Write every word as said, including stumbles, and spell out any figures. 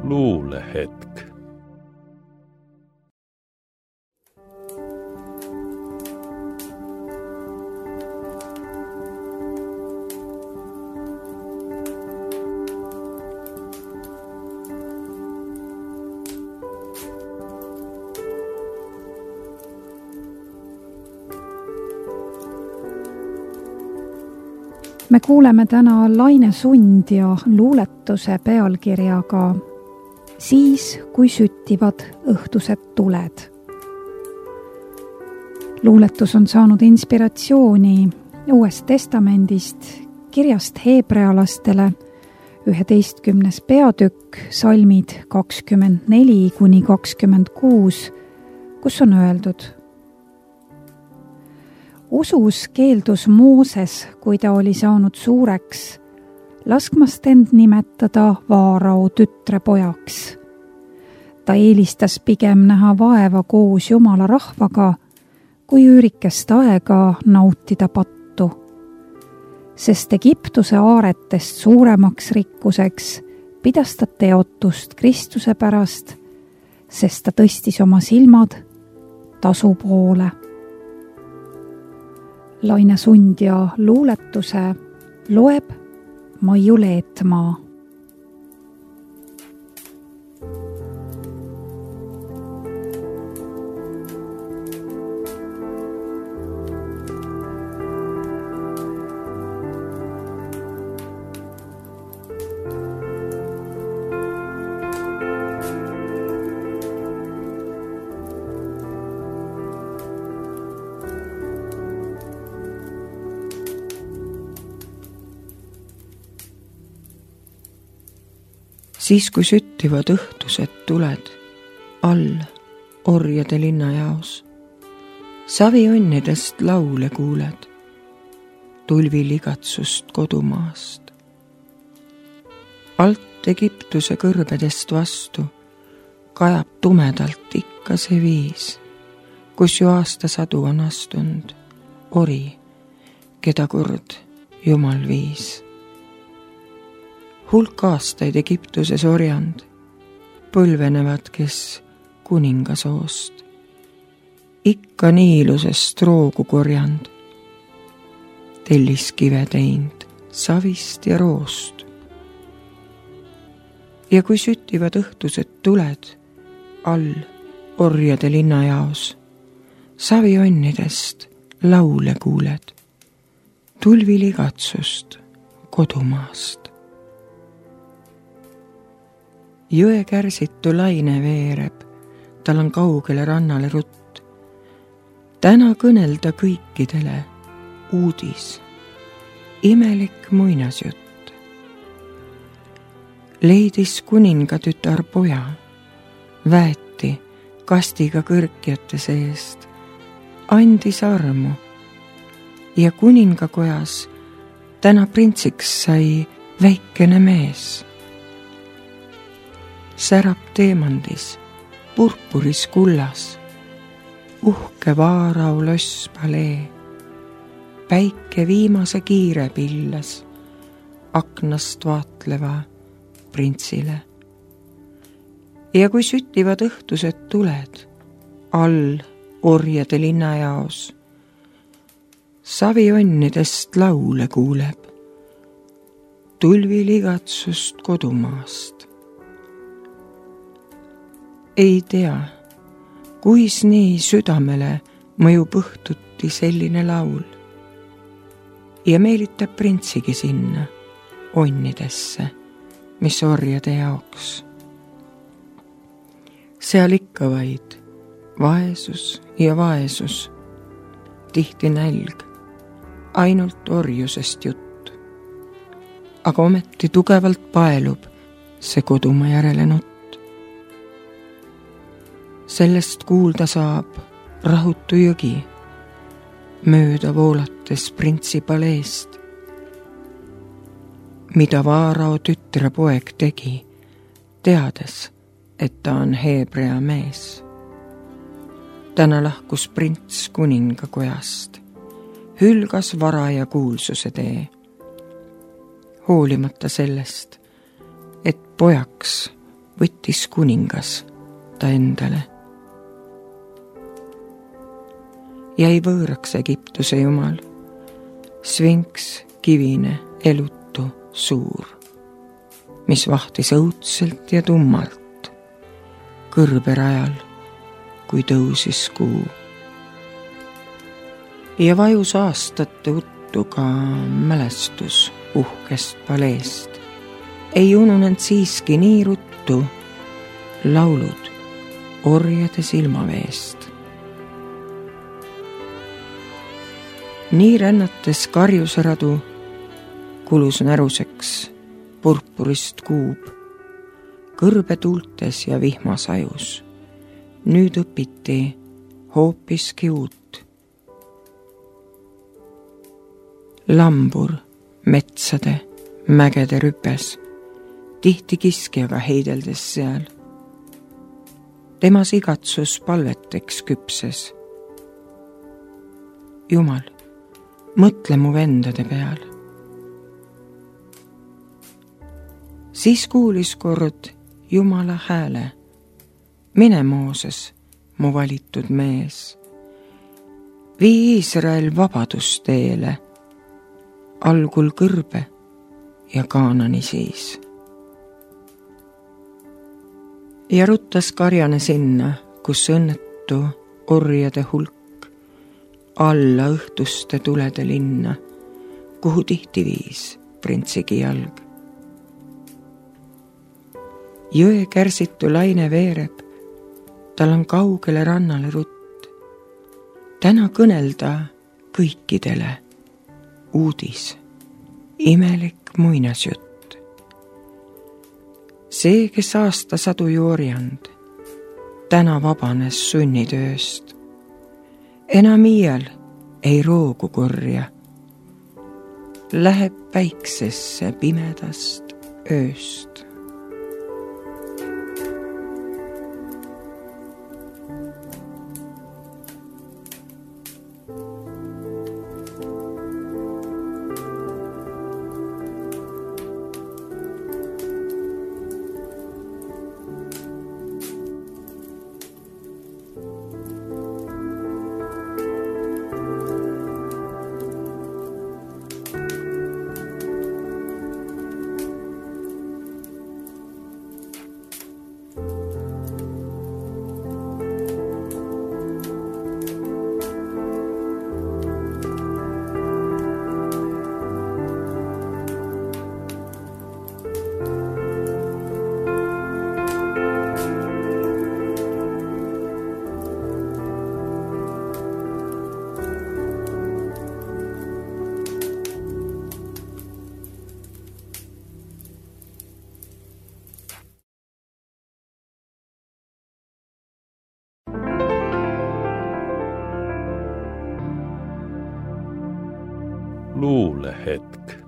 luulehetk. Me kuuleme täna Laine Sundja luuletuse pealkirjaga Siis, kui süttivad õhtused tuled. Luuletus on saanud inspiratsiooni Uuest Testamendist, kirjast heebrealastele, üheteistkümnes peatükk, salmid kakskümmend neli kuni kakskümmend kuus, kus on öeldud: Usus keeldus Mooses, kui ta oli saanud suureks, laskmast end nimetada Vaarao tütre pojaks. Ta eelistas pigem näha vaeva koos Jumala rahvaga, kui üürikest aega nautida pattu. Sest Egiptuse aaretest suuremaks rikkuseks pidas ta teotust Kristuse pärast, sest ta tõstis oma silmad tasu poole. Laine Sundja luuletuse loeb Maiu Leetmaa. Siis, kui süttivad õhtused tuled all orjade linnajaos, savionnidest laule kuuled, tulviligatsust kodumaast. Alt Egiptuse kõrbedest vastu kajab tumedalt ikka see viis, kus ju aastasadu on astunud ori, keda kord Jumal viis. Hulk aastaid Egiptuses orjand, põlvenevad, kes kuningasoost. Ikka niilusest roogu korjand, telliskive teinud savist ja roost. Ja kui süttivad õhtused tuled all orjade linnajaos, savionnidest laule kuuled, tulviligatsust kodumaast. Jõe kärsitu laine veereb, tal on kaugele rannale rutt. Täna kõnelda kõikidele uudis, imelik muinasjutt. Leidis kuninga tütar poja, väeti kastiga kõrkjate seest, andis armu ja kuningakojas täna printsiks sai väikene mees. Särab teemandis, purpuris kullas, uhke Vaarao loss palee, päike viimase kiire pillas aknast vaatleva printsile. Ja kui süttivad õhtused tuled all orjade linnajaos, savionnidest laule kuuleb, tulviligatsust kodumaast. Ei tea, kuis nii südamele mõjub õhtuti selline laul ja meelitab printsigi sinna onnidesse, mis orjade jaoks. Seal ikka vaid vaesus ja vaesus, tihti nälg, ainult orjusest jutt. Aga ometi tugevalt paelub see kodumaa järele nutt. Sellest kuulda saab rahutu jõgi, mööda voolates printsi paleest. Mida Vaarao tütre poeg tegi, teades, et ta on heebrea mees. Täna lahkus prints kuningakojast, hülgas vara ja kuulsuse tee. Hoolimata sellest, et pojaks võttis kuningas ta endale. Jäi võõraks Egiptuse jumal, sfinks kivine elutu suur, mis vahtis õudselt ja tummalt kõrberajal, kui tõusis kuu. Ja vajus aastate uttu ka mälestus uhkest paleest. Ei ununenud siiski nii ruttu laulud orjade silmaveest. Nii rännates karjusradu kulus näruseks purpurist kuub, kõrbetuultes ja vihmasajus. Nüüd õpiti hoopiski uut. Lambur metsade, mägede rüpes, tihti kiskjaga heideldes seal. Temas igatsus palveteks küpses. Jumal, mõtle mu vendade peal. Siis kuulis kord Jumala hääle. Mine Mooses, mu valitud mees. Vii Iisrael vabadusteele, algul kõrbe ja Kaanani siis. Ja ruttas karjane sinna, kus õnnetu orjade hulk alla õhtuste tulede linna, kuhu tihti viis printsigi jalg. Jõe kärsitu laine veereb, tal on kaugele rannale rutt. Täna kõnelda kõikidele uudis, imelik muinasjutt. See, kes aasta sadu jooriand, täna vabanes sunnitööst. Enam iial ei roogu korja, läheb päiksesse pimedast ööst. Luulehetk.